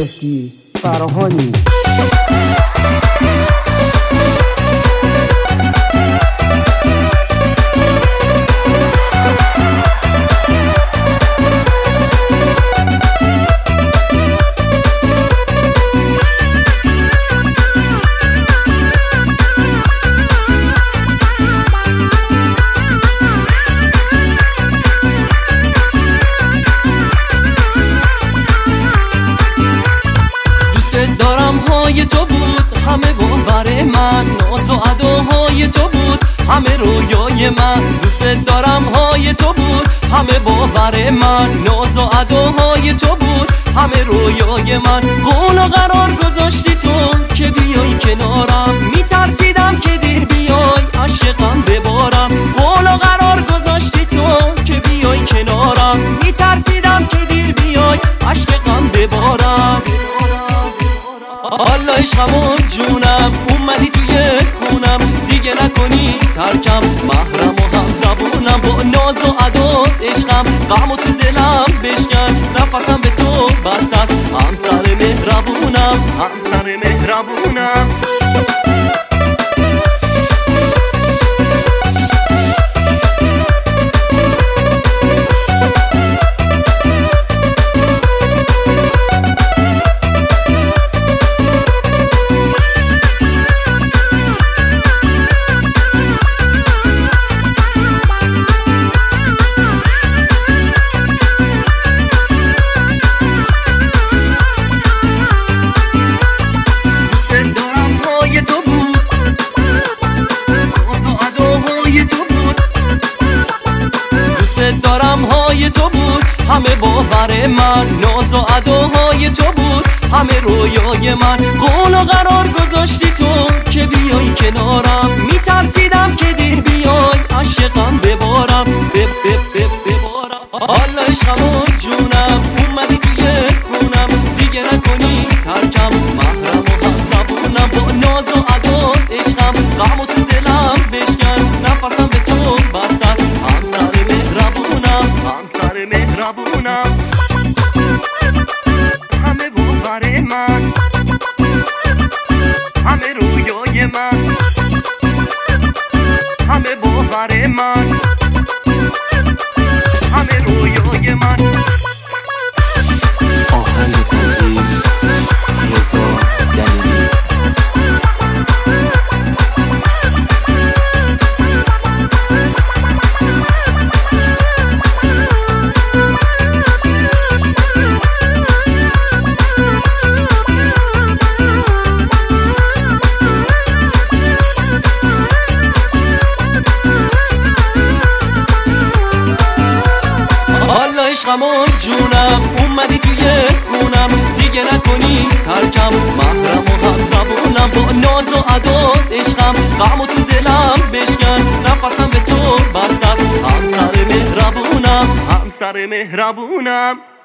مهدی فراهانی. دارم های تو بود همه باور من، ناز و اداهای تو بود همه رویای من. دوست دارم های تو بود همه باور من، ناز و اداهای تو بود همه رویای من. قول و قرار گذاشتی تو که بیای کنارم، میترسیدم که دیر بیای عشقم ببارم. قول و قرار گذاشتی تو که بیای کنارم، میترسیدم که دیر بیای عشقم ببارم. حالا عشقم و جونم اومدی توی خونم، دیگه نکنی ترکم، محرم و هم زبونم. با ناز و عداد عشقم غم و تو دلم بشکن، نفسم به تو بست است، همسر مهربونم، همسر مهربونم. دارم های تو بود همه باور من، ناز و اداهای تو بود همه رویای من. قول و قرار گذاشتی تو که بیای کنارم، میترسیدم که دیر بیای عشقم ببارم، ببارم. حالا عشقم و جونم اومدی توی خونم، دیگه نکنی ترکم، محرم و هم زبونم. با ناز و اداد عشقم غم و تو دلم بشکن، نفسم به تو بست است، همسر مهربونم، همسر مهربونم. همه باور من، همه رویای من، همه باور من، همه رویای من. آهنگ تنظیم رضا دلیلی. عشقم و جونم اومدی توی خونم، دیگه نکنی ترکم، محرم و هم زبونم. با ناز و عداد عشقم غم و تو دلم بشکن، نفسم به تو بست است، همسر مهربونم، همسر مهربونم.